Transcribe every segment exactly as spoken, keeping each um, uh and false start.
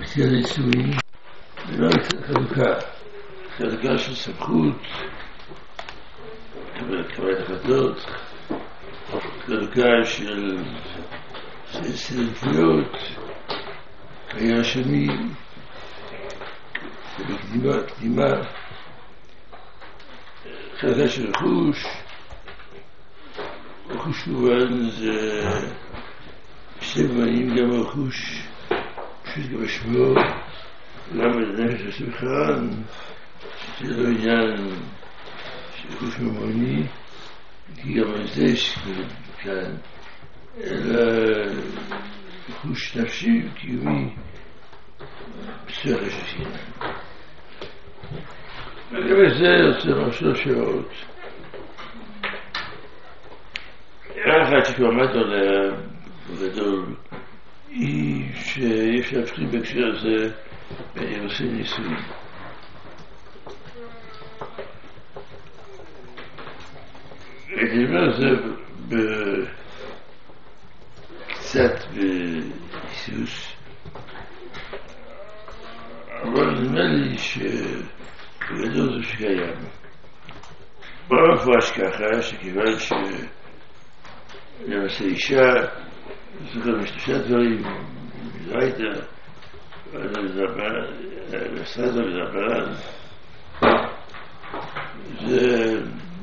מציע נישואים, זה לא חלוקה, חלוקה של סמכות, קבלת החלטות, חלוקה של סדרתיות, חיי השני, בקדימה, קדימה, חלוקה של רכוש, רכוש מובן זה שתי מובנים, גם הרכוש פשוט גם השמור, גם הנפש הסמכרן, שזה לא עניין של רכוש ממוני, כי גם על זה יש כאן, אלא רכוש נפשי וקיומי בסדר השכינה. לגבי זה יוצא משהו שעות. הערה אחת שכבר עמדנו עליה בגדול היא שיש להבחין בהקשר הזה בין יחסים נישואים. אני אומר את זה קצת בהיסוס, אבל נדמה לי שבגדול זה שקיים. בוא מפורש ככה שכיוון שלמעשה אישה זוכר משלושה דברים, מזרעיתה, לסרדה ולזברן, זה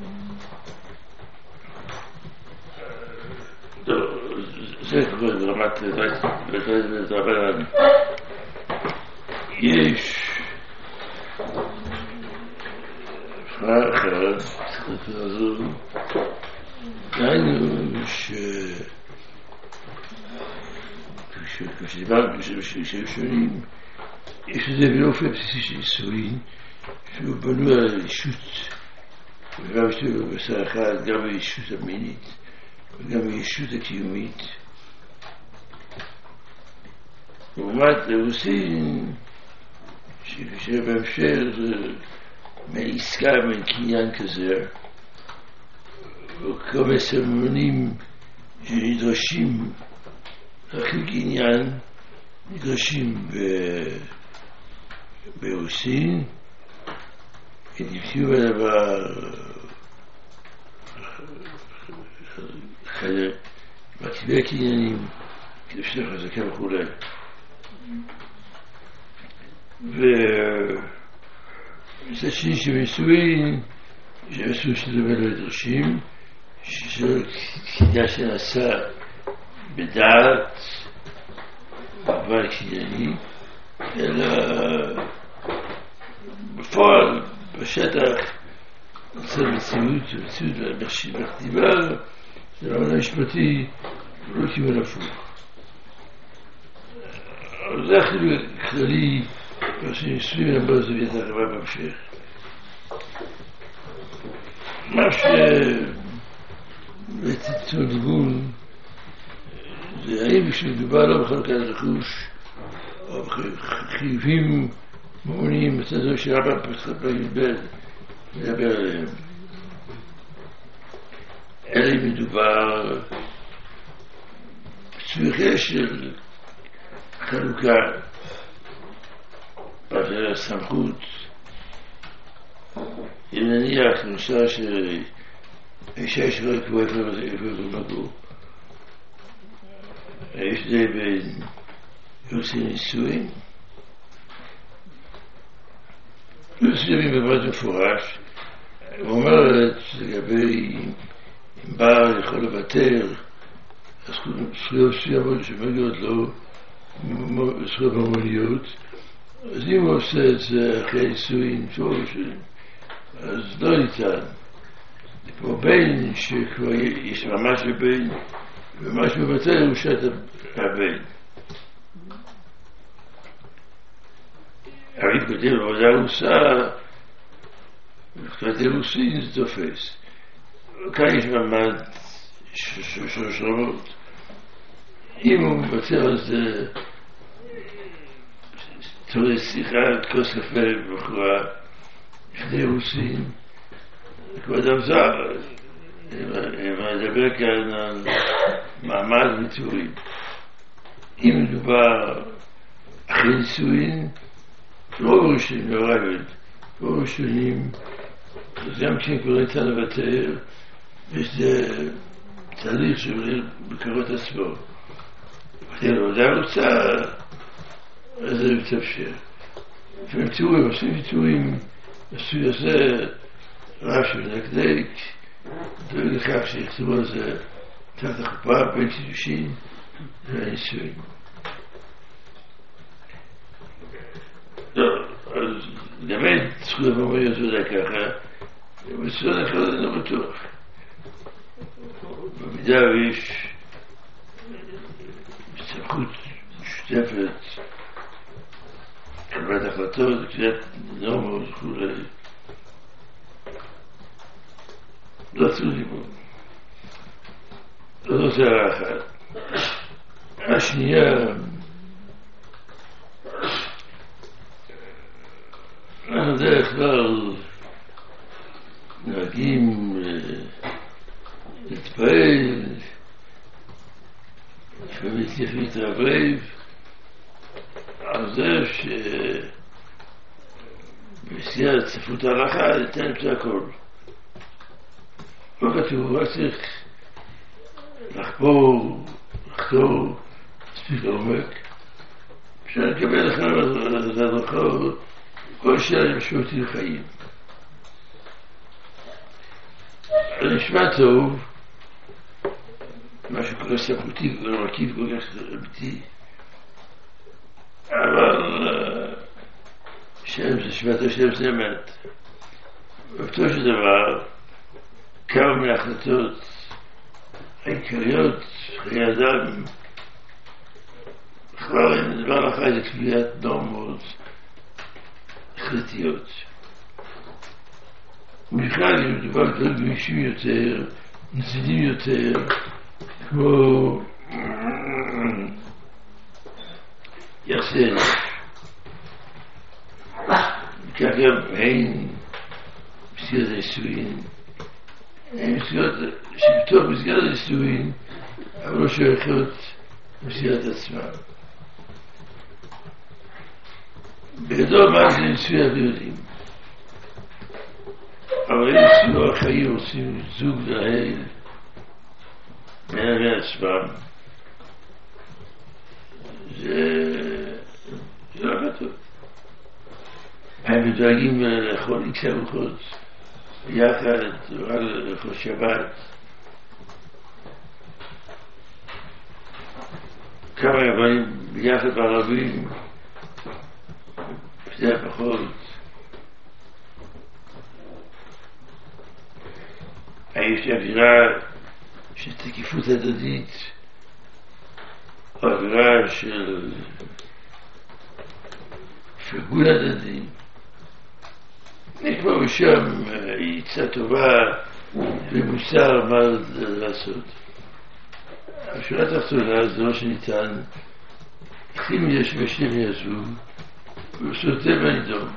זה כבר ברמת לזברן. יש הבחרה אחרת, סרטה הזו, דיינו ש... כשדיברנו בשביל שונים, יש לזה באופן בסיסי של נישואין, שהוא בנוי על הישות, וגם שהוא בשר אחד, גם הישות המינית, וגם הישות הקיומית. לעומת לרוסין, שבהמשך זה מעסקה, מן קניין כזה, וכל מיני סממנים שנדרשים להכיל קניין, נדרשים ברוסין, כדבסיום הדבר מקציבי הקניינים, כדבסי חזקה וכו'. ומצד שני שבנישואין, שעשו שזה לא נדרשים, שזה קניין שנעשה בדעת, אבל קנייני, אלא בפועל, בשטח, נוצר מציאות, מציאות בכתיבה, זה לא עולם משפטי, לא כיוון הפוך. אבל זה החילוק כללי, ועושים נישואים לנבוא זווית הרבה בהמשך. מה שבתיצור גבול, זה האם כשמדובר לא בחלוקת רכוש, או בחיובים ממוניים, בצד זו שרבא פתחה בי"ב מדבר עליהם. אלא אם מדובר בצמיחה של חלוקה, בעבר הסמכות, אם נניח נושא שהאישה יש לא יקבוע איפה ומגור, יש די בין יוצאי נישואין, יוצאי ימים בבית מפורש, הוא אומרת לגבי אם בעל יכול לוותר זכויות מסוימות שמגיעות לו זכויות ממוניות, אז אם הוא עושה את זה אחרי נישואין, אז לא ניתן. כמו בין שכבר יש ממש לבין, וממש מבטל הוא שאת הבין. הרי בדל עבודה הוא עושה, וכתת אירוסין זה תופס. כאן יש ממד שלוש רמות. אם הוא מבטל על זה, תולה שיחה, כוס קפה ובחורה, לפני אירוסין, כמו אדם זר, אם נדבר כאן על מעמד וטורים. אם מדובר אחרי בנישואין, רוב הראשונים, לא רבים, רוב הראשונים, אז גם כן כבר ניתן לוותר, וזה תהליך שעולה בקרות עצמו. וכן, העבודה רוצה, אז זה מתאפשר. לפעמים תיאורים, עושים תיאורים, עשוי הזה, רב שמנקדק, דואג לכך שיכתבו על זה תחת החופה, בין קידושין והנישואין. לא, אז באמת זכות המאמרי הזה זה ככה, ובצורה אחרת אני לא בטוח. במידה ויש סמכות משותפת, קבלת החלטות, קביעת נורמות וכולי, לא צריך לימוד. זאת הערה אחת. השנייה, אנחנו דרך כלל נוהגים להתפעל, לפעמים להתייפים להתרברב, על זה שבמסגרת ספרות ההלכה ניתן את הכל. לא כתוב, רק צריך לחפור, לחתור, מספיק לעומק. אפשר לקבל לכם את הדרכות, כל שאלה משמעותי לחיים. זה נשמע טוב, משהו כל כך סמכותי, כל כך מרכיב, כל כך אמיתי, אבל שם זה שמעת השם זה אמת. ובתור של דבר, כמה מההחלטות העיקריות, חיי אדם, בכלל אין דבר לך זה קביעת נורמות החלטיות. ובכלל אם מדובר על דברים גמישים יותר, נצילים יותר, כמו יחסי אנוש. וכך גם אין מסגרת הנישואין, אין מסגרת שבתוך מסגרת הנישואין, אבל לא שייכות למסגרת עצמם. בגדול מה זה נישואי הביולדים? אבל אם נישואי החיים עושים זוג נהל בין עצמם, זה לא כתוב. הם מתדאגים לאכול איקס ארוחות יחד, רק לאכול שבת. כמה ימים ביחד בערבים, זה פחות. יש אווירה של תקיפות הדדית, או אווירה של פרגון הדדי. נקבע ושם עצה טובה ומוסר מה לעשות. השורה התחתונה זה לא שניתן, אם יש ושם יעזוב, וסוטה בנידון.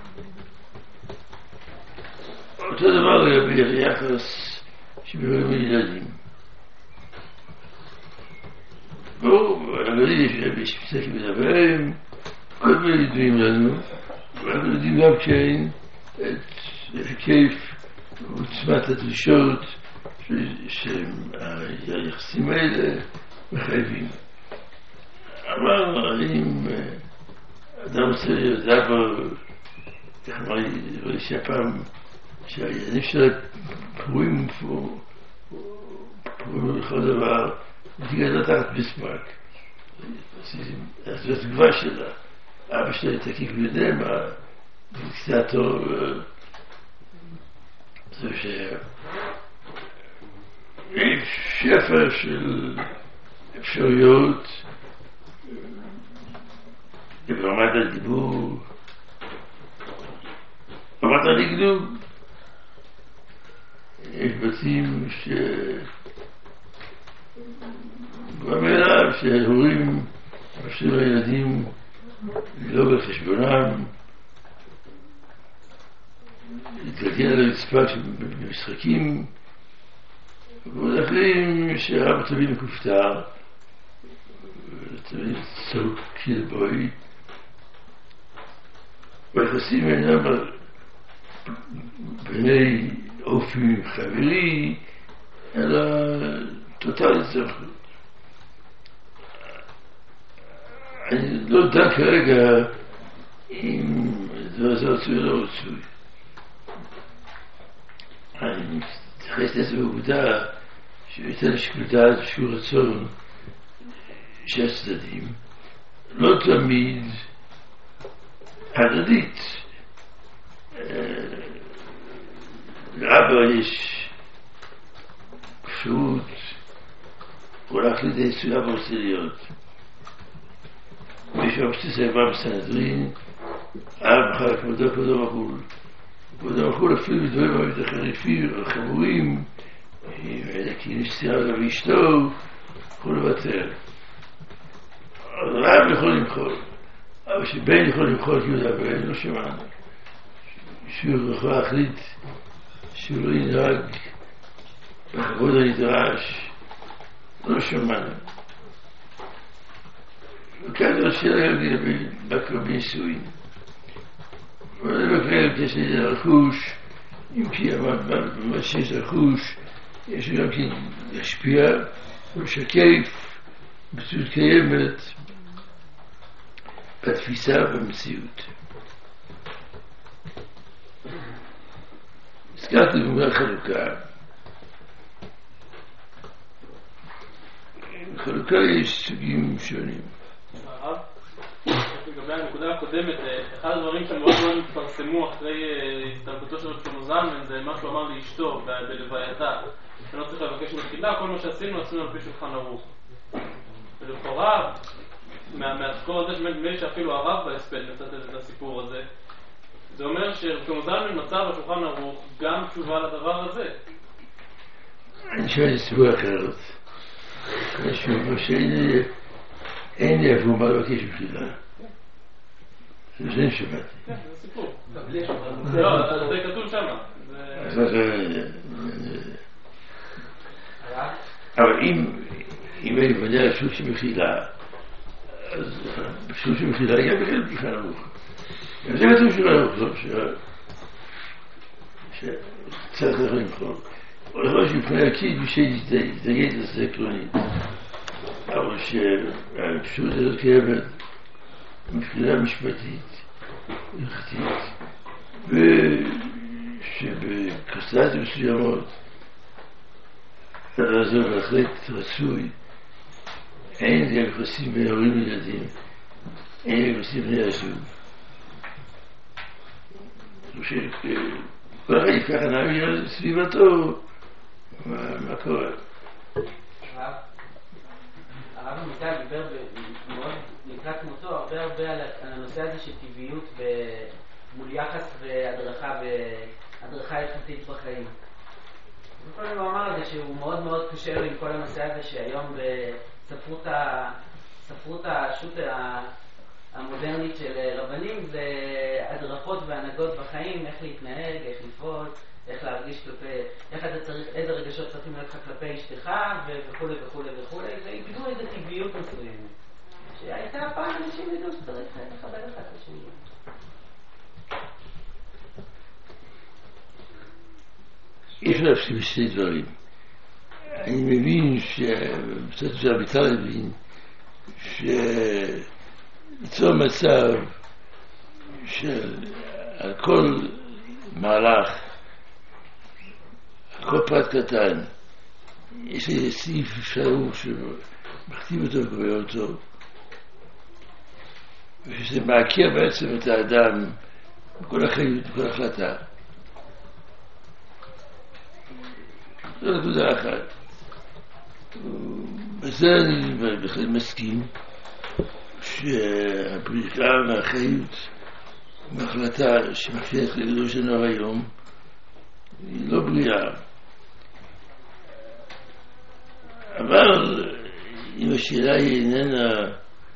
אותו דבר לגבי היחס שבאים ילדים. בואו, הילדים יש פסקים מדברים, כל מיני ידועים לנו, ואנחנו יודעים גם כן את כיף ועוצמת הדרישות שהיחסים האלה מחייבים. אבל אם אדם רוצה לדעת בו, כך אמר לי שהפעם שהילדים שלה פרועים פרועים לכל דבר, תגדל תחת ביסמרק. זאת התגובה שלה. אבא שלה התעקיף בידי מה דיקטטור, זה שיש שפע של אפשרויות ברמת הדיבור, ברמת הדקדוק. יש בתים ש... במאליו שההורים מפסידים לילדים לא בחשבונם, להתגלגל על הרצפה במשחקים, ועוד אחרים שהרב תמיד מקופתר, תמיד צעוק כלבוי, והיחסים אינם בני אופי חברי, אלא טוטלית סמכות. אני לא דע כרגע אם זה רצוי או לא רצוי. אני מתייחס לזה בעובדה שביתן שיקול דעת ושיקול רצון של הצדדים לא תמיד הדדית. לאבא יש אפשרות הולך לידי סויה ברסליות. מישהו הפסיס היבא בסנדרין, אב חלק כבודו כבודו מחול. כבודו מחול אפילו בדברים בבית החריפים, החמורים, כי נסתירה לו ואשתו, יכול לבטל. אז רב יכול למחול, אבל שבן יכול למחול כי הוא דבן, לא שמענו. שהוא יכול להחליט שהוא לא ינהג בכבוד הנדרש, לא שמענו. וכאן זו שאלה גם בקרבי נישואין. אבל בקרב יש לי רכוש, אם כי מה שיש רכוש, יש גם כן להשפיע ולשקף בצורה קיימת בתפיסה ובמציאות. הזכרתי במובן חלוקה. בחלוקה יש סוגים שונים. לגבי הנקודה הקודמת, אחד הדברים שמאוד מאוד התפרסמו אחרי הסתלקותו של שלמה זלמן זה מה שהוא אמר לאשתו בלווייתה, שלא צריך לבקש מחילה, כל מה שעשינו עשינו על פי שולחן ערוך. ולכאורה מהזכור הזה שנדמה לי שאפילו הרב בהספד נתת את הסיפור הזה, זה אומר ששלמה זלמן מצא בשולחן ערוך גם תשובה לדבר הזה. אני שואל את סיפור אחרת. משהו שאין אין לי איפה מה לבקש מחילה. זה זה שמעתי. כן, זה סיפור. לא, זה כתוב שמה. אבל אם אני מודע על שוב שמחילה, אז שוב שמחילה יהיה בכלל בשולחן ערוך. זה כתוב שולחן ערוך, שצריך לך למחול. או לכל שמבחינה ערכית בשביל לזה עקרונית. אבל שהפשוט הזאת קיימת מבחינה משפטית, הלכתית, ושבקונסטלציות מסוימות זה בהחלט רצוי. אין גם יחסים בין הורים לילדים, אין יחסים בני הזוג. כל אחד יפתח עיניים על סביבתו, מה קורה? הרב עמיטל דיבר מאוד לקראת מותו הרבה הרבה על הנושא הזה של טבעיות מול יחס והדרכה והדרכה יחסית בחיים. קודם הוא אמר את זה שהוא מאוד מאוד קשה לו עם כל הנושא הזה שהיום בספרות ספרות השו"ת המודרנית של רבנים זה הדרכות והנהגות בחיים, איך להתנהג, איך לפעול, איך להרגיש כלפי, איך אתה צריך, איזה רגשות צריכים להיות לך כלפי אשתך וכו' וכו' וכו' ואיבדו איזו טבעיות מסוימת שהייתה פעם אנשים ידעו שצריך לכבד אחד את השני. אי אפשר להפסיק בשני דברים. אני מבין שקצת אפשר ביטל להבין שליצור מצב של על כל מהלך, על כל פרט קטן יש לי סעיף אפשרות שמכתיב אותו וקובע אותו, ושזה מעקר בעצם את האדם בכל החיים ובכל החלטה. זו נקודה אחת. בזה אני בהחלט מסכים שהבריחה מהחיות מהחלטה שמפיינת לגדול שלנו היום היא לא בריאה. אבל אם השאלה היא איננה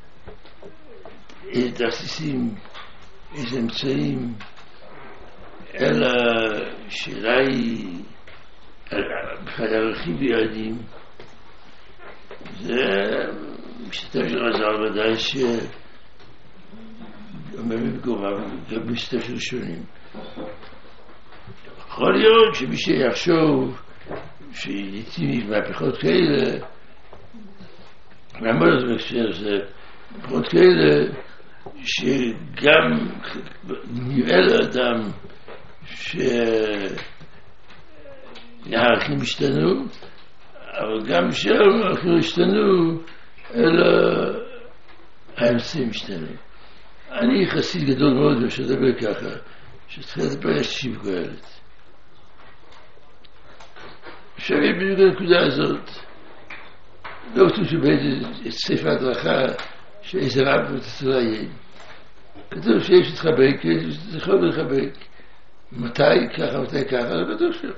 איזה תכסיסים, איזה אמצעים, אלא שאלה היא בכלל ערכים ויעדים, זה משתתף של רז"ל ודאי אומרים בגורם, גם בספר שונים. יכול להיות שמי שיחשוב שיצאים מהפכות כאלה, לעמוד את בהקשר זה, מהפכות כאלה, שגם נראה לאדם שהערכים השתנו, אבל גם שהערכים השתנו, אלא האמצעים השתנו. אני חסיד גדול מאוד ושדבר ככה, שצריך לדבר על שיב גואלת. שווה בדיוק הנקודה הזאת. לא כתוב שבאיזה ספר הדרכה שאיזה רב ותצלעיין. כתוב שיש להתחבק, צריך לא להתחבק. מתי ככה, מתי ככה, לא כתוב שם.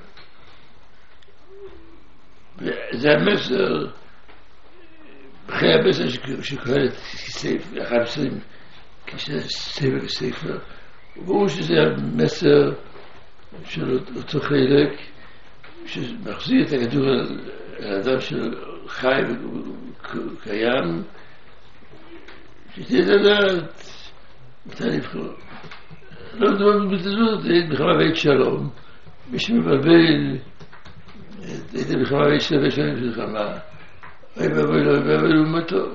זה המסר, אחרי המסר שקורא את ספר, אחד עשרים, כשספר וספר, ברור שזה המסר של אותו חלק, שמחזיר את הכדור על האדם שחי וקיים, שתהיה לדעת מתי לבחור. לא מדובר בבטלות, זה מלחמה בעת שלום. מי שמבלבל את המלחמה בעת שלום ושלום של מלחמה, אוי ואבוי לו, אוי ואבוי לעומתו.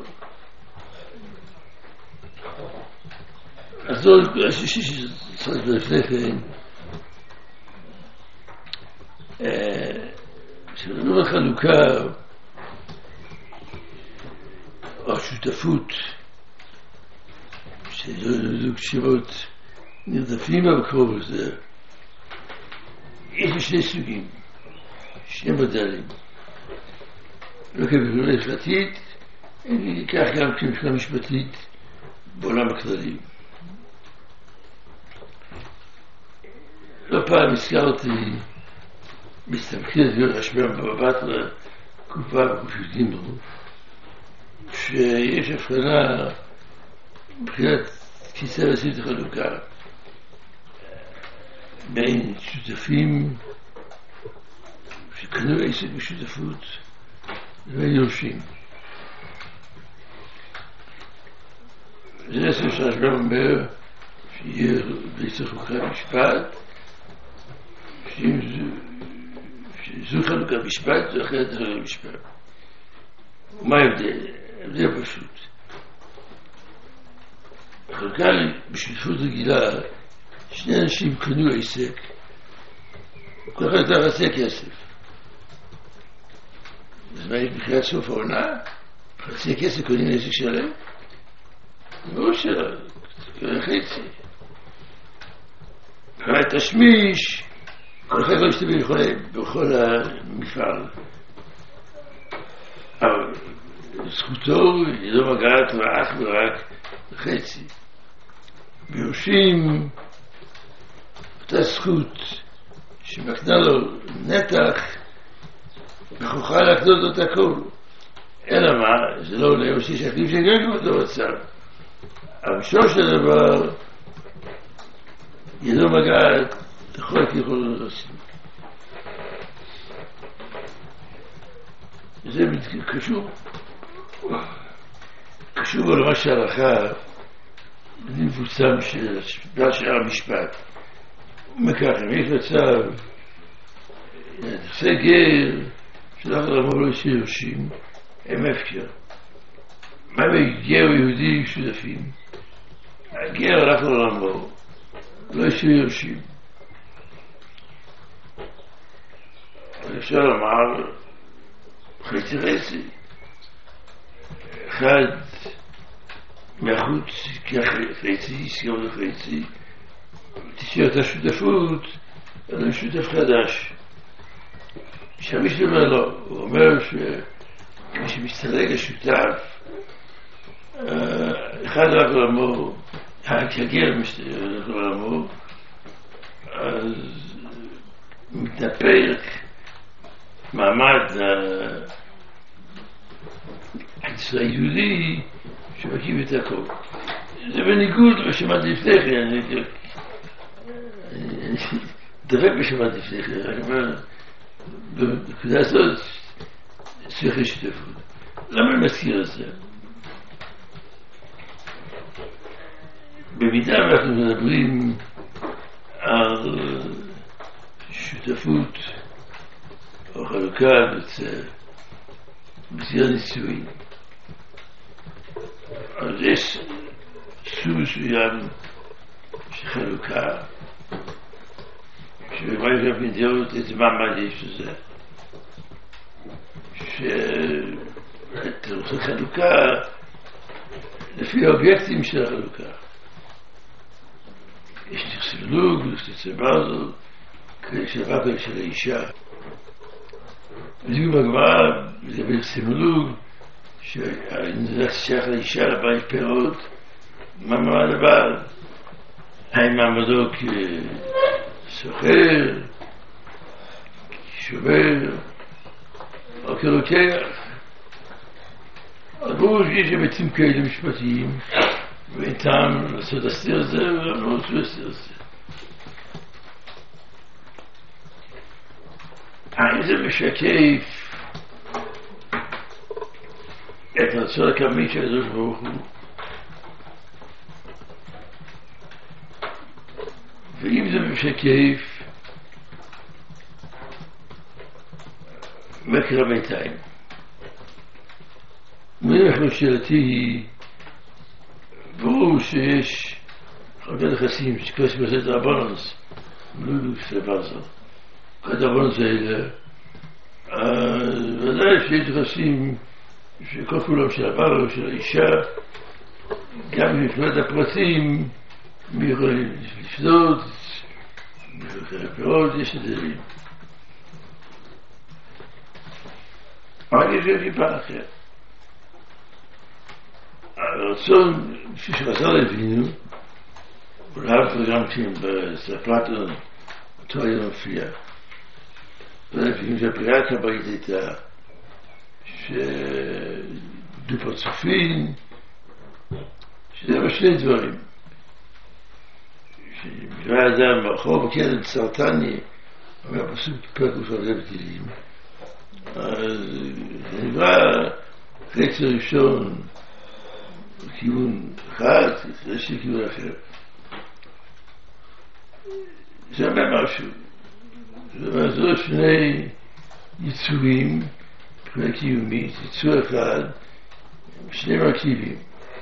אז זו נקודה שישי שצריך לפני כן, שלנו החלוקה או השותפות שזוג שמות נרדפים במקום הזה, יש שני סוגים, שני מודלים. לא כבחינה הלכתית, כך גם כבחינה משפטית בעולם הכללי. לא פעם הזכרתי מסתמכים את להיות השמם במבט לקופה וקופיותים בו, שיש הבחנה מבחינת תפיסה ועשית החלוקה בין שותפים שקנו עסק בשותפות לבין יורשים. זה עשר שהשמם אומר שיהיה בעצם חוקי המשפט, שאם זו חלוקה משפט, זו אחרת חלוקה משפט. ומה ההבדל? ההבדל פשוט. החלוקה בשותפות רגילה, שני אנשים קנו עסק, כל אחד יותר רצה כסף. אז מה יש בחיית סוף העונה? חצי כסף קונים עסק שלם? ברור שלא, קונה חצי. קונה תשמיש, כל אחד לא ישתביא בכל המפעל. אבל זכותו היא לא מגעת רק ורק חצי. ביורשים, אותה זכות שמקנה לו נתח, וכוחה להקנות לו את הכל. אלא מה? זה לא עולה, או שיש אחרים שגרגו אותו בצד. אבל שורש הדבר, היא לא מגעת לכל ככל הרסים. זה קשור, קשור בעולמה של ההלכה, בנפוצם של שער המשפט. ומכך, אם יש מצב, נכסי גר, שלח לרמור לא ישיר יורשים, הם הפקר. מה בגר יהודי שותפים? הגר הלך לרמור, לא ישיר יורשים. אפשר לומר חצי חצי. אחד מהחוץ כחצי, סגרון לחצי, תשאיר את השותפות, אבל שותף חדש. שהמישהו אומר לא, הוא אומר שכמי שמסתלג השותף, אחד רק לעמו, כגר מסתלג לעמו, אז מתנפק מעמד הישראלי שמקים את הכל. זה בניגוד לשמעת לפני כן, אני דבק בשמעת לפני כן, אני אומר, בנקודה הזאת צריך לשתפות. למה אני מזכיר את זה? במידה אנחנו מדברים על שותפות או חלוקה בציר הנישואין, אז יש סוג מסוים של חלוקה שבמובן גם מדיעות איזה מעמד יש לזה, שאתה רוצה חלוקה לפי האובייקטים של החלוקה. יש תכסילוג, יש תצבזו, כשבקל של האישה. בדיוק בגמרא, מדבר סימולוג, שהנזק שייך לאישה לבית פירות, מה מעמד הבעל? האם מעמדו כסוחר, כשובר, או כרוקח? אז ברור שיש היבטים כאלה משפטיים, ואין טעם לעשות הסתיר הזה, והם לא רצו הסתיר הזה. האם זה משקף את רצון הקדמי של הקדוש ברוך הוא? ואם זה משקף, מה קרה בינתיים? מלך שאלתי היא, ברור שיש הרבה נכסים שקורס בזה את הבונוס, לא סבזה. כל הבונוס האלה, ודאי שיש נכסים שכל כולם של הבעל או של האישה, גם מבחינת הפרטים, מי יכול לפדות, מי יכול לפירות, יש נדרים. אבל יש גם טיפה אחרת. הרצון, כפי שחז"ל הבינו, ולאו גם כן אצל אפלטון, אותו היה מופיע. ולפעמים שהבריאה הקבלית הייתה שדו פרצופים, שזה היה שני דברים. שנברא אדם מאחור בקדם סרטני, אומר פסוק פרק ופרק בתהילים. אז נברא חצי ראשון בכיוון אחד, יש לי כיוון אחר. זה אומר משהו. זה אומר, זו שני יצורים, מבחינה קיומית, יצור אחד, שני מרכיבים.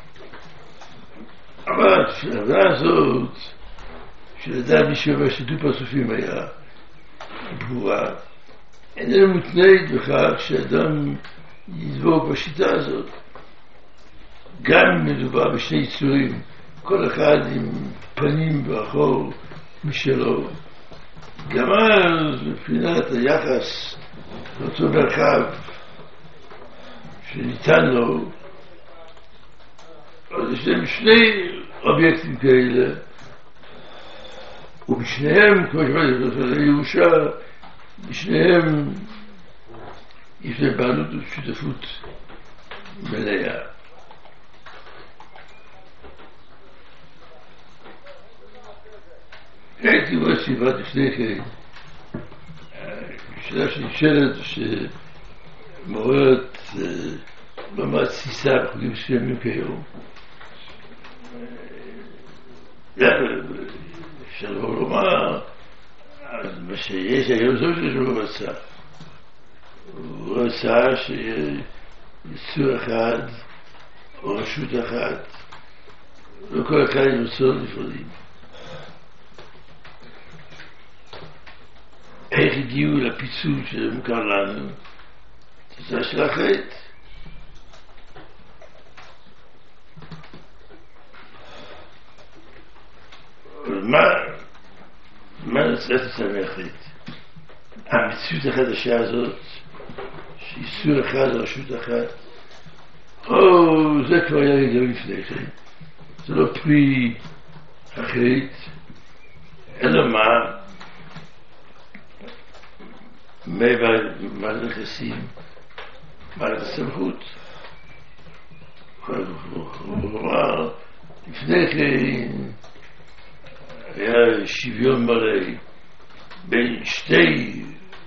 אבל ההבנה הזאת, שלדעת מי שאומר שדו פרצופים היה ברורה, איננה מותנית בכך שאדם ידבור בשיטה הזאת. גם מדובר בשני יצורים, כל אחד עם פנים ואחור משלו. גם אז, מבחינת היחס לאותו מרחב שניתן לו, אז יש להם שני אובייקטים כאלה, ובשניהם, כמו שבאתי, לירושה, בשניהם יש להם בעלות ושותפות מלאה. הייתי רואה סיבת לפני כן, שאלה שנשאלת שמעוררת ממש תסיסה בחוגים מסוימים כיום. אפשר לומר, מה שיש היום זו שהוא רצה. הוא רצה שיהיה יצור אחד או רשות אחת, לא כל אחד עם רצון נפרדים. איך הגיעו לפיצול שמוכר לנו? תוצאה של החטא. מה, מה נצטרך לצאת מהחטא? המציאות החדשה הזאת, שאיסור אחד או רשות אחת, או זה כבר היה גם לפני כן. זה לא פרי החטא, אלא מה? מה נכנסים? מה הסמכות? הוא אמר, לפני כן היה שוויון מלא בין שתי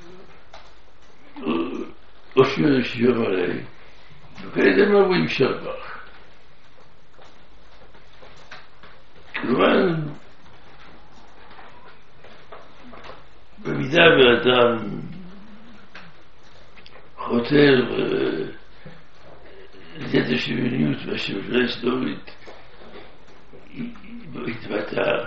אושיות לשוויון מלא, וכאלה הם לא רואים שבח. כמובן, במידה באדם חותר ליד השוויוניות והשוויוניות ההיסטורית התבטאה,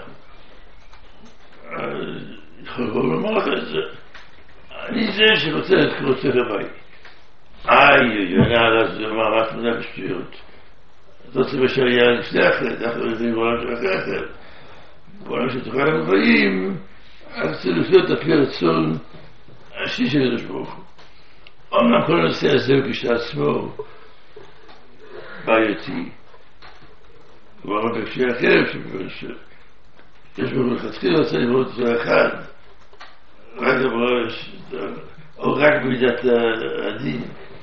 יכול לומר לך את זה. אני זה שרוצה את קורצה לבית. איי, יונה עליו זה מערת מנה בשטויות. את רוצה בשעיה לפני אחרת, אחרי זה בעולם של אחרי אחרת. בעולם שתוכל הגבוהים, אז צריך לפנות על פי הרצון השני של הקדוש ברוך הוא. אומנם כל הנושא הזה הוא כשלעצמו בעייתי. הוא אמר בפשי אחר, שיש בו מלכתחילה רוצה לברוא את זה אחד, רק בראש, או רק במידת הדין.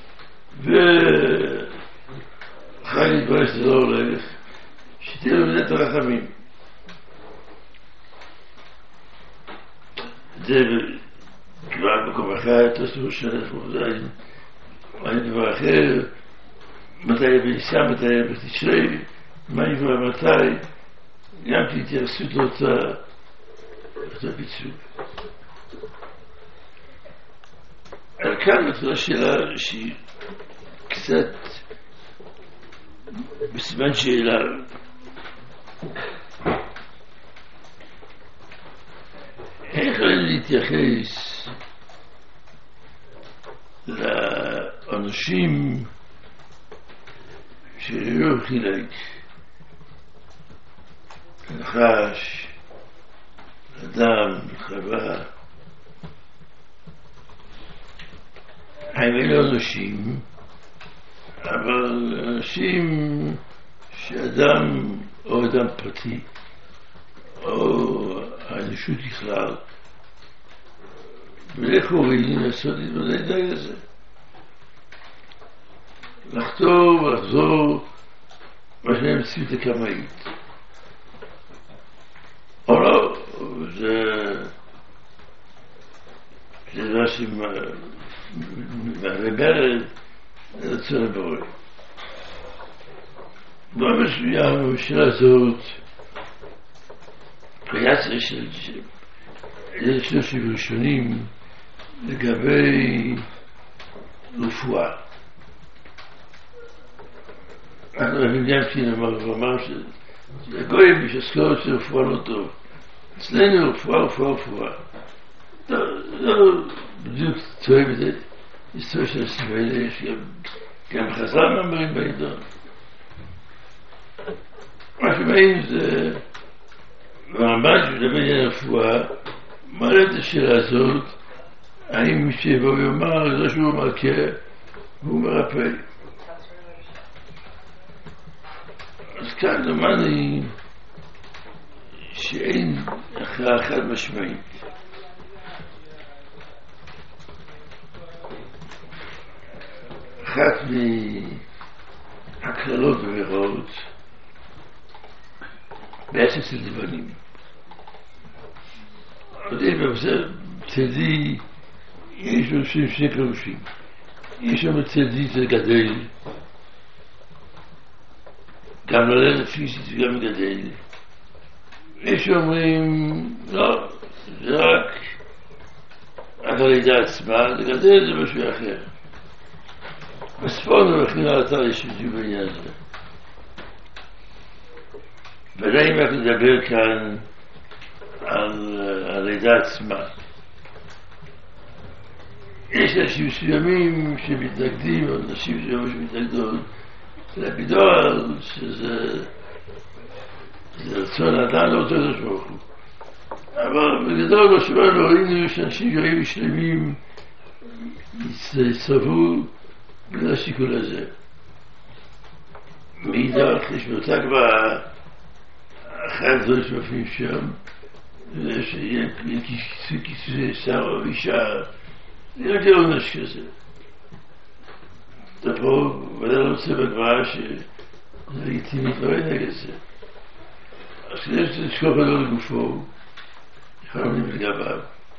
ואחר להתברר שזה לא הולך, שתהיה לו במידת הרחמים. זה כבר מקום אחר, תוספו שנה פרוזיים, אני דבר אחר, מתי יהיה בניסה, מתי יהיה בתשרי, מה יבוא מתי, גם תתייחסות לאותה ביצוע. על כאן מתחילה שאלה שהיא קצת בסימן שאלה. איך יכולים להתייחס לאנשים שלא חילק, נחש, אדם, חווה, הם אלו אנשים, אבל אנשים שאדם או אדם פרטי או האנושות בכלל ולך הורידים לעשות להתמודד די לזה, לחתור ולחזור מה שהם מציאות הקמאית או לא, זה זה דבר שמרד רצון הבורא. דבר מסוים בשאלה הזאת פריאציה של איזה שלושים ראשונים לגבי רפואה. אנחנו אוהבים גם כן אמר שהגויים משסקות של רפואה לא טוב. אצלנו רפואה, רפואה, רפואה. לא בדיוק תואם את זה. היסטוריה של הסביבה, יש גם חז"ל מאמרים בעיתון. מה שבאים זה מעמד שמדבר על הרפואה, מעלה את השאלה הזאת, האם מי שיבוא ויאמר, זה שהוא מרקה, והוא מרפא. אז כאן למדתי שאין הכרעה חד משמעית. אחת מהכללות ומראות בעצם אצל לבנים. אבל בבשר צדי יש לו שני פירושים. יש שם צדי זה גדל, גם ללדת פיזית וגם גדל. יש שאומרים, לא, זה רק רק הלידה עצמה, זה גדל זה משהו אחר. בספורנו הולכים על אתר יש בדיוק בעניין הזה. ודאי אם רק לדבר כאן על הלידה עצמה. יש אנשים מסוימים שמתנגדים, או נשים מסוימים שמתנגדות, לבידור שזה רצון האדם, לא רוצה את השמוך. אבל בגדול בשבוע ראינו שאנשים גאים שלמים יצטרפו בגלל השיקול הזה. מאידך יש באותה כבר אחרי הדברים שמופיעים שם, שיהיה כיסוי שר או אישה, זה רק עונש כזה. אתה פה ודאי לא רוצה בגמרא שזה לגיטימי לא נגד זה. אז כדי שתשכוח לא לגופו, יכולים לגביו.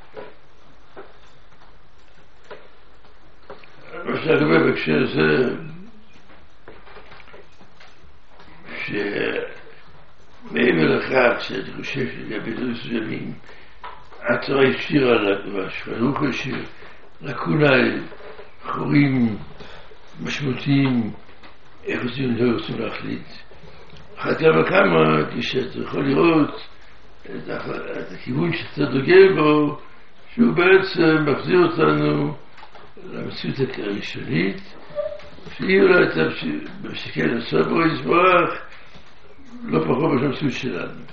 מה שהגבי בהקשר זה מעבר לכך שאני חושב שלגבי דברים מסוימים התורה השאירה והשפענו כל שיר לקונה חורים משמעותיים איך עושים לא רוצים להחליט. אחת כמה כמה כשאתה יכול לראות את, את הכיוון שאתה דוגל בו שהוא בעצם מחזיר אותנו למציאות הראשונית שהיא אולי הייתה משקל לסוף בו יסברך לא פחות במציאות שלנו.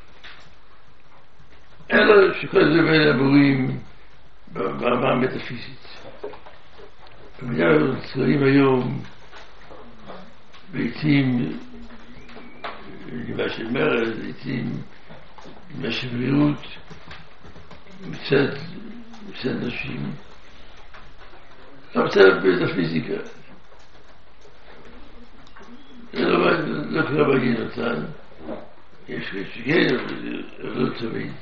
אלא שכל זה בין אמורים ברמה המטאפיזית. במידה נצרים היום לעתים למה של מרד, לעתים למה של בריאות מצד, מצד נשים. לא מצד מטאפיזיקה. זה לא, לא קרה בגין אותן. יש שכן, אבל לא תמיד.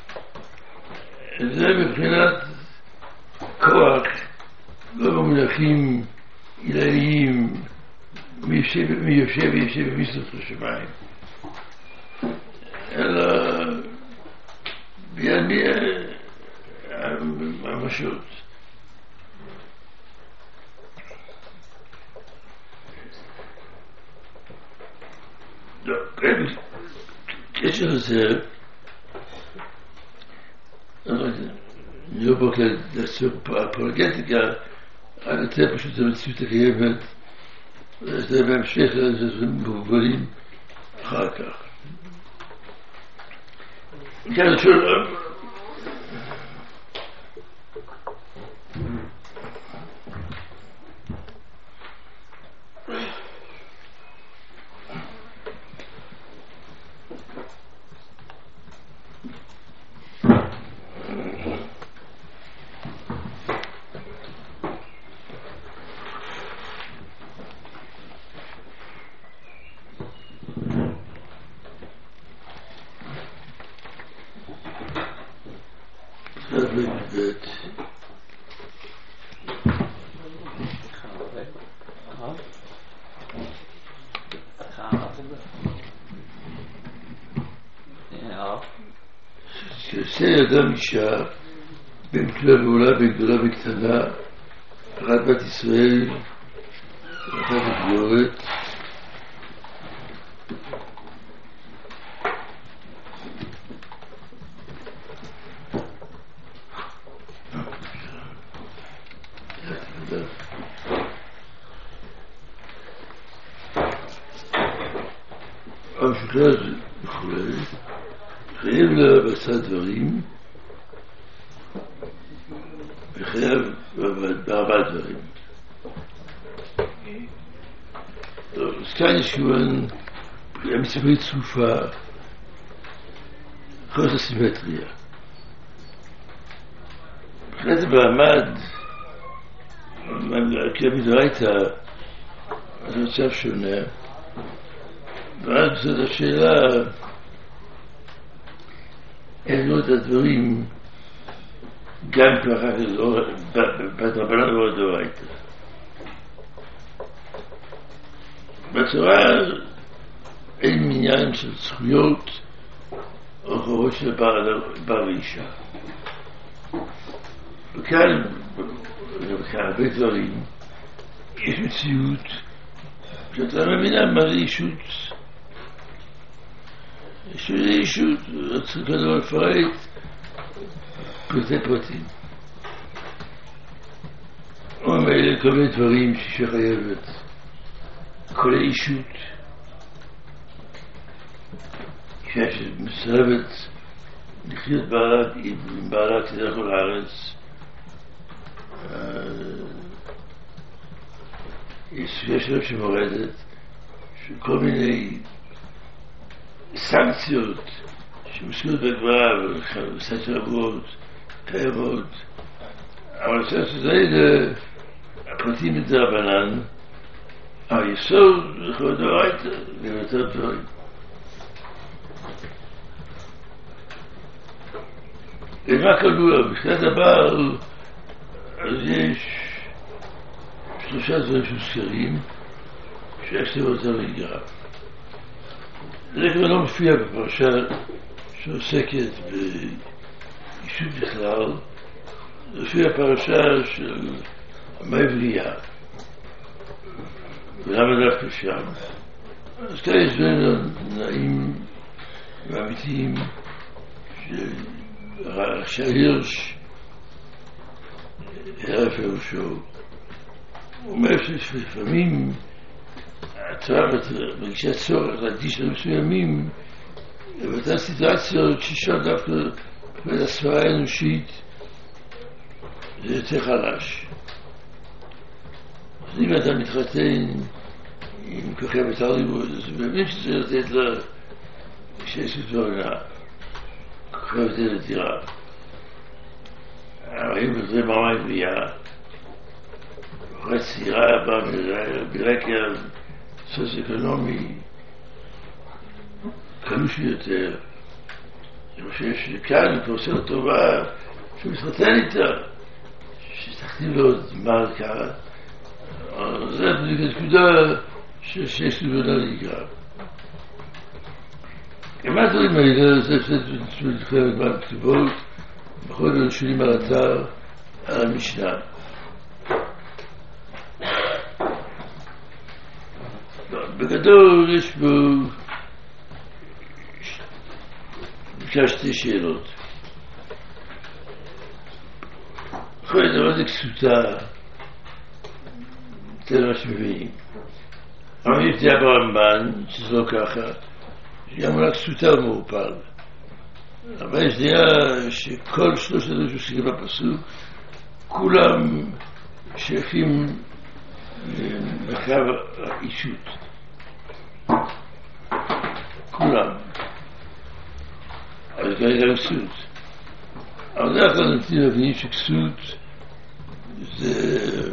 זה מבחינת כוח, לא במונחים עילאיים, מי יושב ויושב במסלת השמיים, אלא בידי הממשות. לא, קשר לזה, אני לא בא לעשות אפולוגטיקה, אבל יותר פשוט המציאות הקיימת, וזה בהמשך לזה מובלים אחר כך. כאן אני שואל, שעושה אדם אישה בין גדולה ועולה, בין גדולה וקטנה, אחת בת ישראל, אחת בגבורת, המשוכז וכולי, חייב לבצע דברים וחייב בארבע דברים. אז כאן יש כמובן פגיעה מספרית צרופה, חוסר סימטריה. מבחינת המעמד, כי המדרייתא, זה מצב שונה, ואז זאת השאלה אין את הדברים גם ככה בדרבנן ובדאורייתא. בתורה אין עניין של זכויות או חובות של בעל ואישה. וכאן, וכאן הרבה דברים, יש מציאות שאתה מבינה מה זה אישות. שזה אישות, צריך כדור לפרט פרטי פרטים. או מאלה כל מיני דברים שחייבת כל האישות שמסרבת לחיות בעלת, עם בעלת תדרך כל הארץ. יש סוגיה שלו שמורדת שכל מיני סנקציות שמסכות בגברה וסנקציות רבות קיימות, אבל הסנקציות האלה הפרטים מדרבנן, היסוד לכל דאורייתא ויותר דברים. ומה כלול? בשלט הבעל אז יש שלושה דברים שמוזכרים שיש להם אותם לגרם. זה כבר לא מופיע בפרשה שעוסקת ביישוב בכלל, זה מופיע פרשה של המעברייה. ולמה דווקא שם? אז כאלה יש בין נעים ואמיתיים שההירש הראה פירושו. הוא אומר שלפעמים התורה מרגישה צורך להקדיש למסוימים ובאותן סיטואציות ששם דווקא בין הסברה האנושית זה יותר חלש. אז אם אדם מתחתן עם כוכבת הוליווד, אז הוא מבין שצריך לתת לה שיש לתורנה כוכבת לדירה. אבל אם זה ממש בריאה, אחרי צעירה באה ברקע סוציו-אקונומי קלוש יותר. אני חושב שכאן הוא עושה לו טובה שהוא מתחתן איתה, שתכתיב לו מלכה. זה בדיוק הנקודה שיש לי בנה להיגרם. כמה דברים האלה, זה פשוט לתחילת במה בכתיבות, בכל זאת שונים על אתר, על המשנה. בגדול יש בו בקשה שתי שאלות. כל דבר זה כסותה, זה מה שמבינים. אבל יש דעה ברמב"ן, שזה לא ככה, שגם רק כסותה הוא מעופל. אבל יש דעה שכל שלושת הדברים שעוסקים בפסוק, כולם שייכים למרחב האישות. כולם. אבל כרגע גם כסות. אבל זה אנחנו נתנים להבין שכסות זה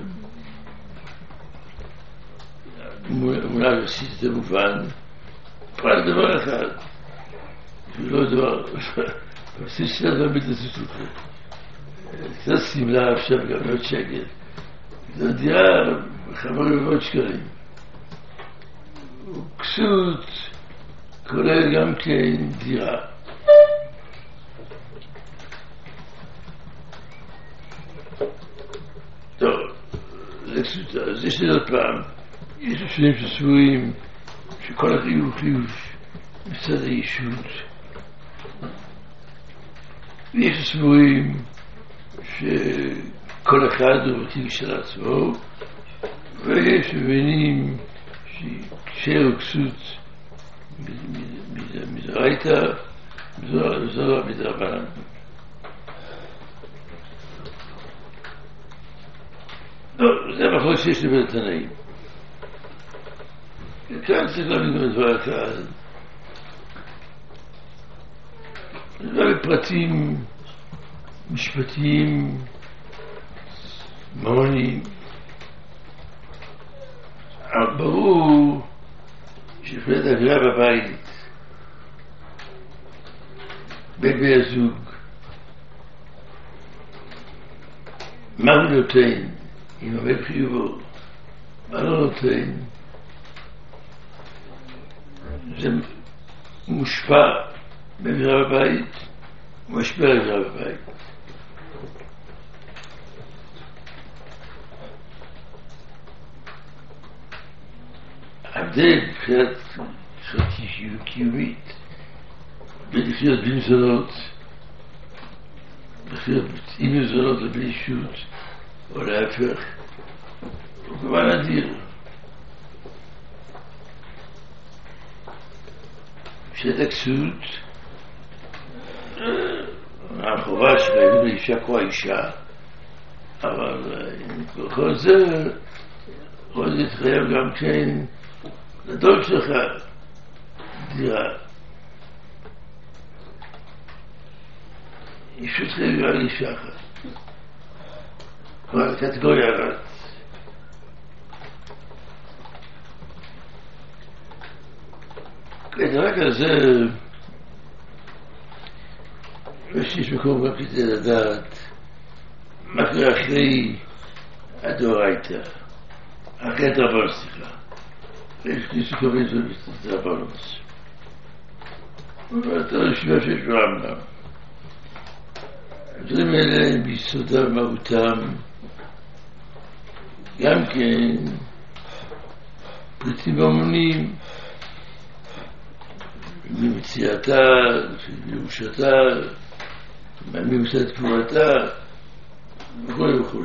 מונח יחסית יותר מובן, פרט דבר אחד, ולא דבר, עושים שני דבר מתעסות אותך. קצת סמלה עכשיו גם מאוד שקל. זו דירה חמורים מאוד שקלים. וכסות כולל גם כן דירה. טוב, זה כסות. אז יש לי עוד פעם, יש לפעמים שסבורים שכל החיוב חיוב מצד הישות. ויש סבורים שכל אחד הוא מטיב של עצמו, ויש מבינים שכשר וכסות מדרייתא, זו מדרבנן. לא, זה המחלוקת שיש לי בין התנאים. כאן צריך להבין גם דבר אחד. זה בפרטים משפטיים, ממוניים. אבל ברור שפלט אווירה בבית, בין בני הזוג, מה הוא נותן, אם עומד חיובו, מה לא נותן, זה מושפע באווירה בבית, ומשפיע על אווירה בבית. ההבדל מבחינת קיומית בין לחיות בלי מזונות, לחיות עם מזונות לבלי אישות, או להפך, הוא כמובן אדיר. שאת הכסות, החובה שחייבים לאישה כמו האישה, אבל בכל זה, כל זה תחייב גם כן לדוד שלך דירה. אישות חייב על אישה אחת. כלומר, קטגוריה אחת. את הרקע הזה, יש מקום גם כדי לדעת מה קרה אחרי הדאורייתא, אחרי הדרבנן, סליחה. יש כניסו קוראים לזה דרבנן. ואתה רשימה שיש ברמב"ם. הדברים האלה הם ביסודם ומהותם, גם כן פריטים המונים, ממציאתה, מירושתה, ממוסד תפורתה, וכו' וכו'.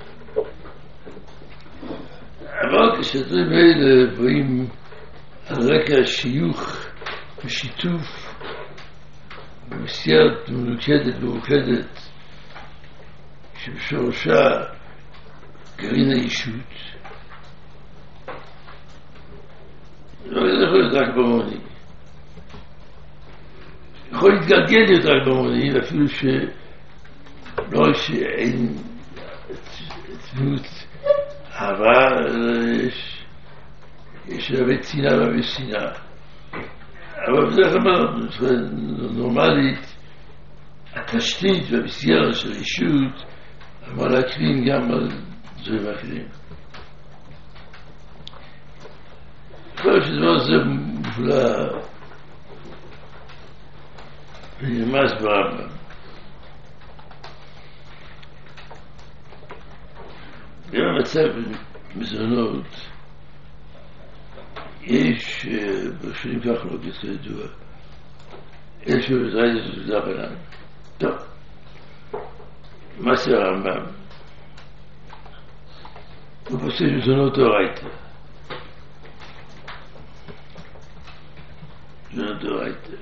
אבל כשהדברים האלה באים על רקע השיוך ושיתוף במסגרת מלוכדת ומאוחדת שבשורשה גרעין האישות, לא יכול להיות רק במוני. יכול להתגלגל להיות רק במוני, אפילו שלא רק שאין תמימות אהבה, יש, יש הרבה צנעה והרבה שנאה. אבל בדרך כלל נורמלית, התשתית והמסגרת של האישות אמרה להקרין גם על דברים אחרים. כל שדבר זה מובלע ונרמז ברמב"ם. גם המצב במזונות, יש בשנים כך לא כידוע, יש בבזרית את זה בנן. טוב, מה זה הרמב"ם? הוא פוסק מזונות אורייתא. מזונות אורייתא.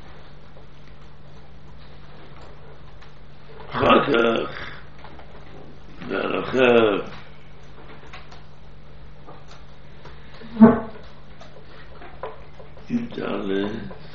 אחר כך, בהלכה, י"ד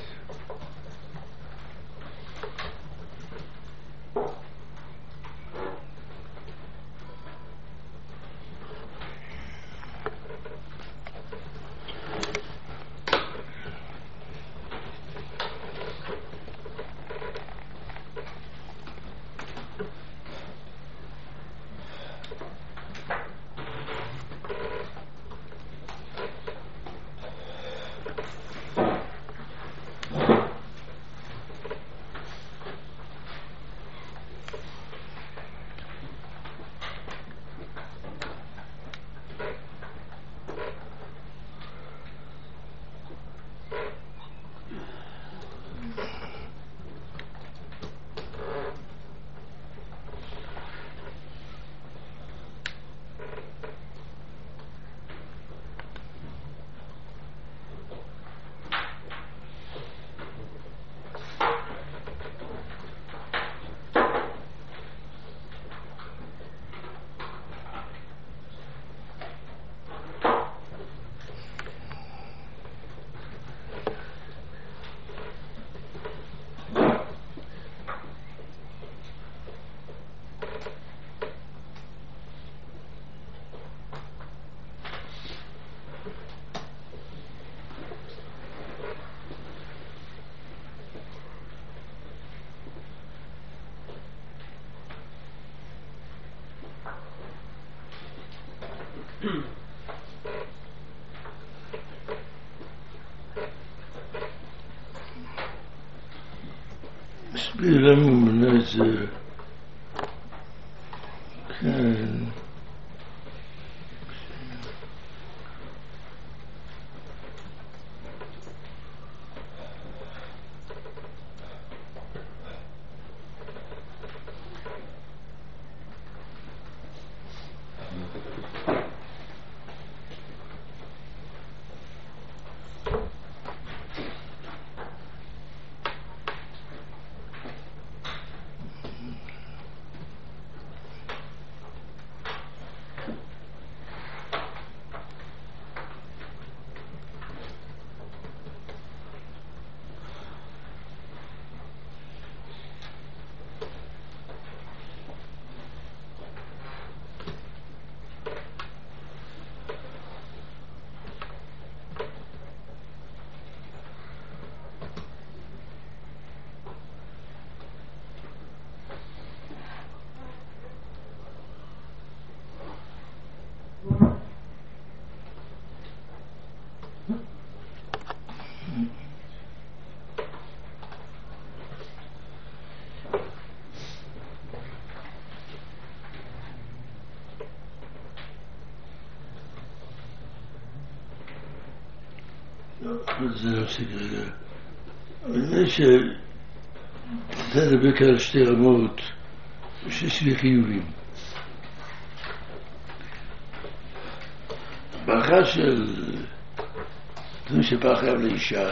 מסביר לנו מנזר כאן זה לא עושה כרגע. אבל נראה שאתה תדבר כאן על שתי רמות שיש לי חיובים. באחד של דברים שבא חייב לאישה,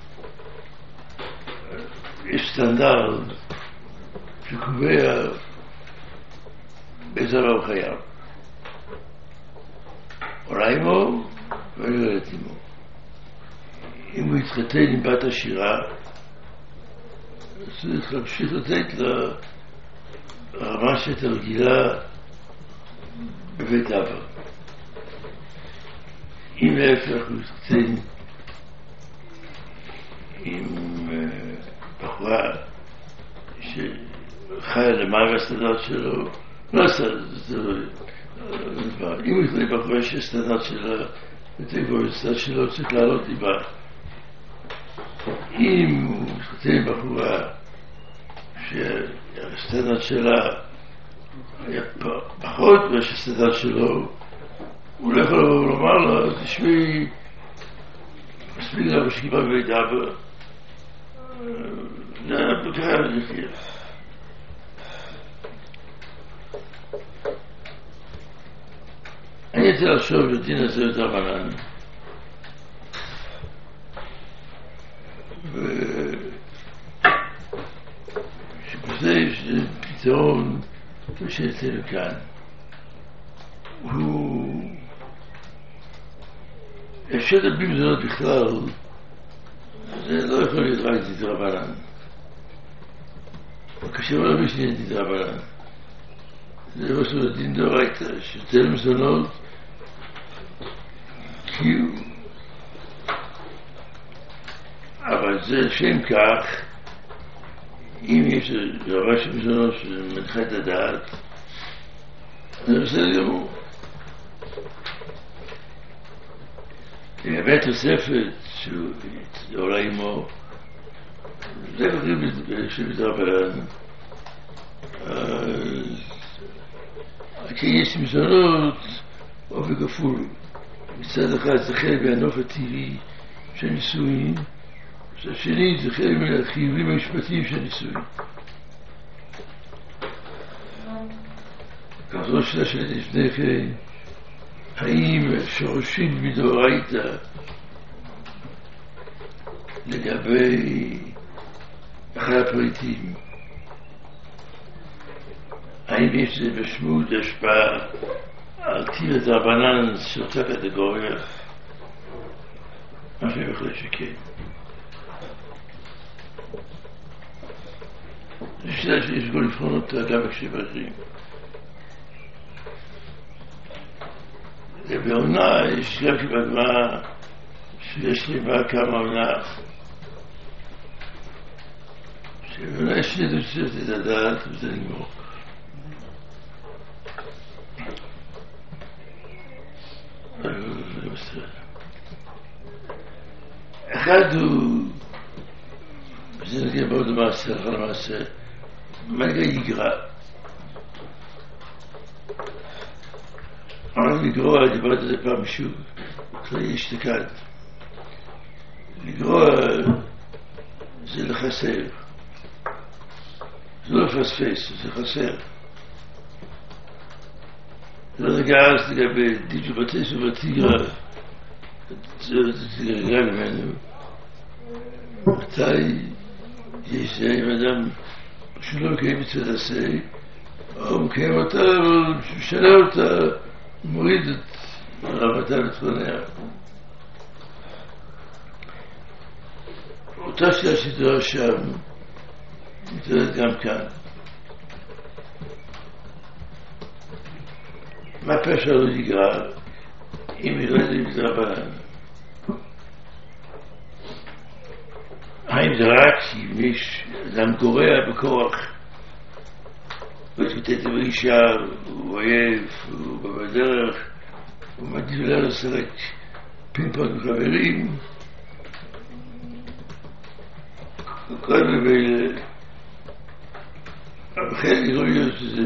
יש סטנדרט שקובע באיזה דבר חייב. עולה עמו ולא יולדת עמו. אם הוא יתחתן עם בת עשירה, אז צריך להמשיך לתת לה רמה שהייתה רגילה בבית אבא. אם להפך הוא יתחתן עם בחורה שחיה למעלה הסטנדרט שלו, לא הסטנדרט, אם הוא יתחתן בחורה שהסטנדרט שלה ותגבור הסטנדרט שלו צריך לעלות דיבה. אם הוא מתחתן עם בחורה שהסטנדרט שלה היה פחות מהסטנדרט שלו, הוא לא יכול לבוא ולומר לו, תשמעי, מספיק למה שקיבל בבית אבא, זה בקרה נחיה. אני רוצה לחשוב לדין הזה יותר בנן. שבזה יש פתרון שאצלנו כאן. הוא... אפשר לדבר מזונות בכלל, זה לא יכול להיות רק דרבנן. קשה מאוד להבין שאני דרבנן. זה לא שלא דין דאורייתא, שתל מזונות, כי הוא... אבל זה שם כך, אם יש רבה של מזונות שמנחה את הדעת, זה בסדר גמור. לגבי התוספת שעולה עמו, זה כותבים שבדרבנן. כי יש מזונות אופי כפול. מצד אחד זה חלק מהנוף הטבעי של נישואין, מצד שני זה חלק מהחיובים המשפטיים של נישואין. כזו שאלה שלפני כן, האם שורשים מדאורייתא לגבי אחרי הפריטים, האם יש לזה משמעות השפעה על טיב הדרבנן של אותה קטגוריה? מה שאני יכול שכן. זו שאלה שיש בו לבחון אותה גם כשבחרים. ובעונה יש גם כבגמרא שיש למה כמה עונה שבעונה יש שני דוצות את הדעת וזה נגמור. אחד הוא, וזה נגיע מאוד למעשה, אחר למעשה, מה נקרא יגרע? אבל לגרוע, דיברתי על זה פעם שוב, כלי אשתקד. לגרוע זה לחסר. זה לא לפספס, זה חסר. זה לא נגעס לגבי דיג'ו בטס ובטיגרה, זה תגרגע ממנו. מתי יש זה עם אדם שלא מקיים מצוות עשה, או מקיים אותה, אבל משנה אותה, מוריד את רבתה ותכוניה. אותה שאלה שתראה שם, מתראה גם כאן. מה פשע לא יגרע אם ירד עם דרבנן? האם זה רק אם יש אדם גורע בכוח ותתת באישה, הוא אויב, הוא בדרך, הוא מגיע לה לשחק פינג-פונג עם חברים, כל מיני חלק יכול להיות שזה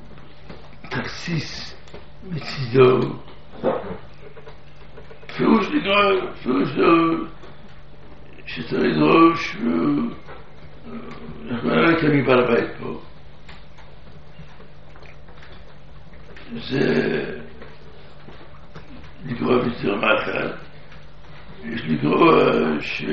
תקסיס מצידו, פירוש לגרוע, פירוש לו שצריך לדרוש, אנחנו נראה כאן מבעל הבית פה. זה לגרוע בצרמה אחת. יש לגרוע ש...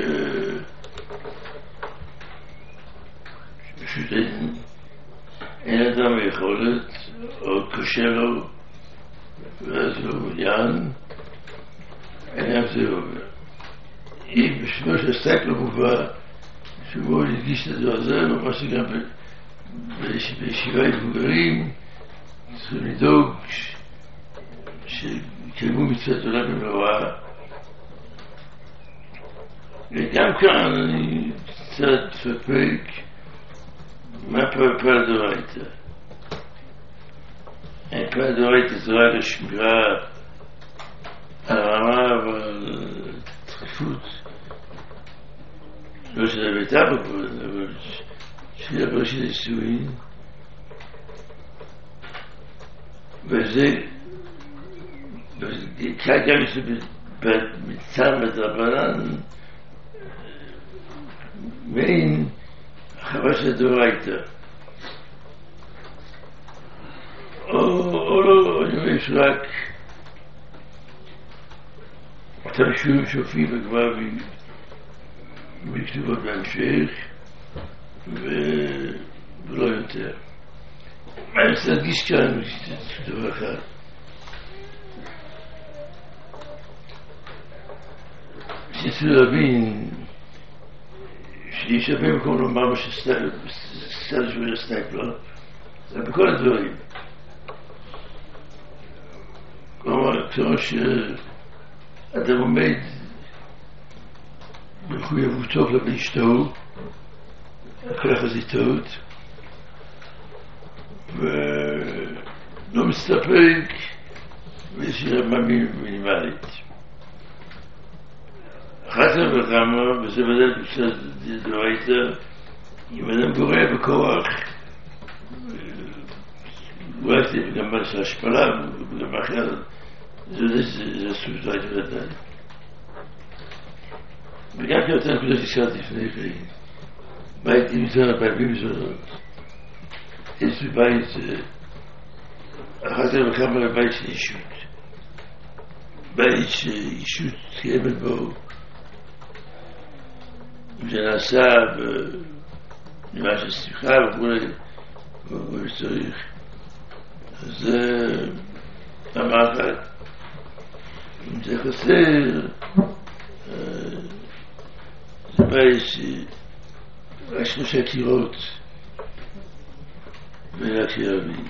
פשוט אין, אין אדם יכולת, או קשה לו, ואז הוא מעוניין, אין איך זה עובר. אם בשביל שהסתק לא מובא, שבו נדגיש את הדבר הזה, ממש שגם בישיבה עם מבוגרים, צריכים לדאוג שקיימו מצוות עולם במלואה. וגם כאן אני קצת ספק מה פעל דורייתא. פעל דורייתא זה רק השמירה על הרמה ועל דחיפות. לא שזה ביתה בפועל, אבל שיהיה בראשית נישואין. וזה, גם מצד מדרבנן, מעין חווה של דורייתא. או לא, אני אומר, יש רק תרשויים שופעים בגמרא בכתובות בהמשך, ולא יותר. אני רוצה להדגיש כאן דבר אחד. שצריך להבין שיש הרבה מקום לומר מה שסטייפלר, סטייפלר, זה בכל הדברים. כלומר, כמו שאדם עומד במחויבותו כלפי אשתו, כל החזיתות, ולא מסתפק באיזושהי רמה מינימלית. אחת וכמה, וזה ודאי קצת דורייתא, אם אדם גורע בכוח, גורעתי גם בעשה השפלה, וגם אחרת, זה אסור דורייתא ודאי. וגם כי אותה נקודה ששאלתי לפני כן, בית עם זמן הפעמים זונות, יש לי בית, אחת וכמה בית של אישות. בית שאישות קיימת בו, זה נעשה בנימה של שמחה וכולי, וכולי שצריך. אז זה רמה אחת. אם זה חסר, זה בית שרק שלושה קירות ורק ילדים.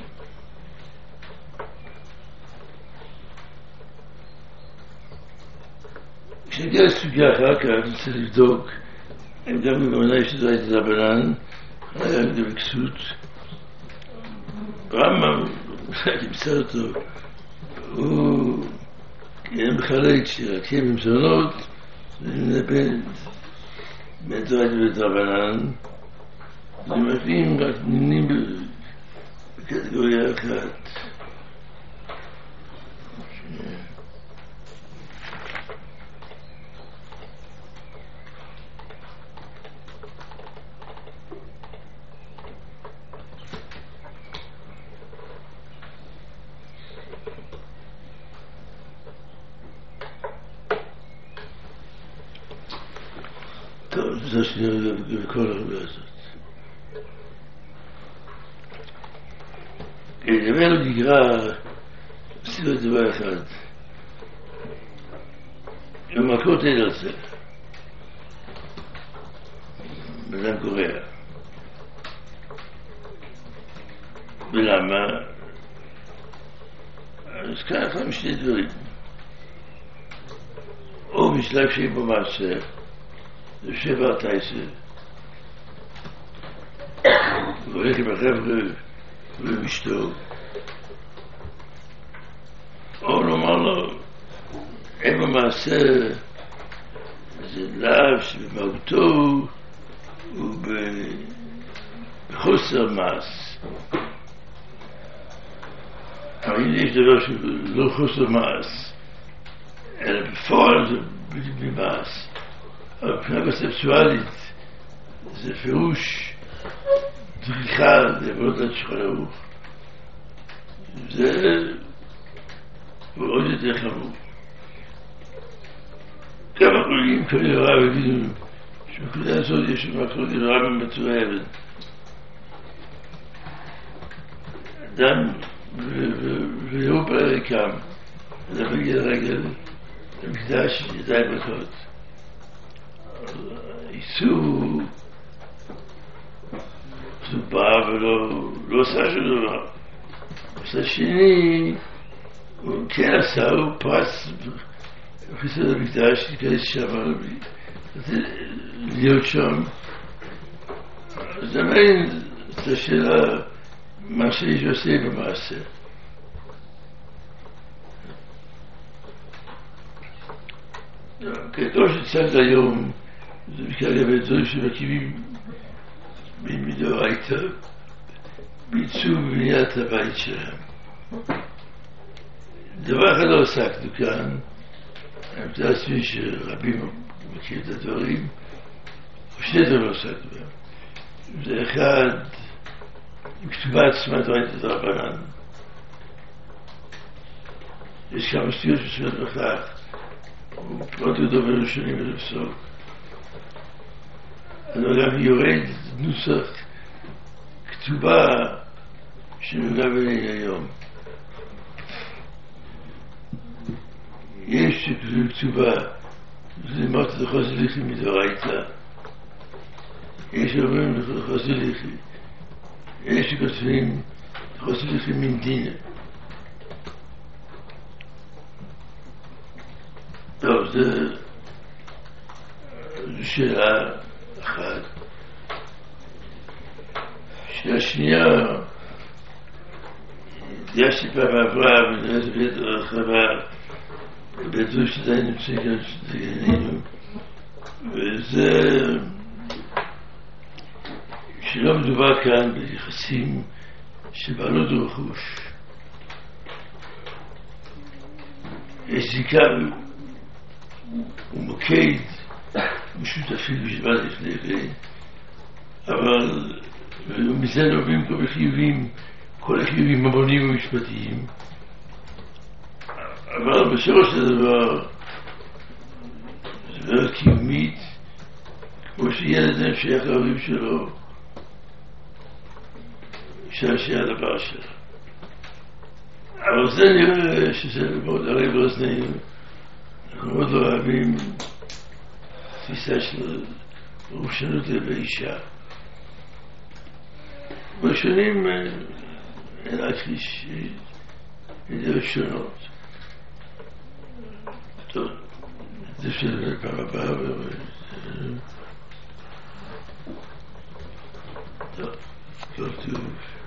כשנגיע לסוגיה אחר כך, נצטרך לבדוק אם גם במונה יש את דורייתא דרבנן, היה גם בכסות. רמב"ם, נמצא אותו, הוא כן מחלק שרק יהיה במזונות, בין דורייתא ודרבנן, זה מביאים רק נמנים בקטגוריה אחת. טוב, זה שנראה בכל הרבה הזאת. לדבר על נגרע, עשינו דבר אחד. במכות אין על זה. בדם קורע. ולמה? אז ככה משני דברים. או בשלב שאין בו מעשה, זה שבע תייסה. הוא הולך עם החבר'ה ובמשתו. או לומר לו, אין במעשה, זה לאו שבמהותו הוא בחוסר מעש. אבל אם יש דבר שהוא לא חוסר מעש, אלא בפועל זה בדיוק ממעש. אבל מבחינה קונספטואלית זה פירוש דריכה לעבוד על שולחן ערוך. זה עוד יותר חמור. כמה חולים כאלה רב הבינו שבנקודה הזאת יש מחלוקת רב בצורה אבן. אדם והוא פעלה קם, אדם מגיע לרגל למקדש ידיים מכות. איסור זה בא ולא עשה שום דבר. עושה שני, הוא כן עשה, הוא פרץ הכניס למקדש, להיכנס שם, להיות שם. אז עדיין את השאלה מה שיש עושה במעשה. כתוב שצד היום זה בכלל הרבה דברים שמקימים מדאורייתא בעיצוב בניית הבית שלהם. דבר אחד לא עסקנו כאן, אני מתאר לעצמי שרבים מכירים את הדברים, שני דברים לא עסקנו בהם. זה אחד, עם כתובה עצמה דאורייתא דרבנן. יש כמה סטיות שסויות בכך, ופרוט גדול בראשונים ולפסוק. אבל גם יורד נוסח כתובה שנוגע ביני היום. יש כתובה, זה אמרת לחוז ליחי מדאורייתא. יש אומרים לחוז ליחי. יש שכותבים לחוז ליחי מן דינא. טוב, זו שאלה אחת. שאלה שנייה, יש לי פעם עברה, ונראה זה בית הרחבה, בדו שדי נמצא כאן שדיינינו, וזה שלא מדובר כאן ביחסים שבעלות ורכוש. יש זיקה ומוקד משותפים בשבת לפני כן, אבל מזה נובעים כל החיובים, כל החיובים ממונים ומשפטיים. אבל בשורש הדבר זה דבר קיומית, כמו שילד שייך להורים שלו, שהשייך לדבר שלו. אבל זה נראה שזה מאוד ערב לאוזנינו. אנחנו מאוד לא אוהבים תפיסה של רושנות באישה. בשנים אין להכחיש דעות שונות. טוב, זה של פעם הבאה. טוב, טוב טוב.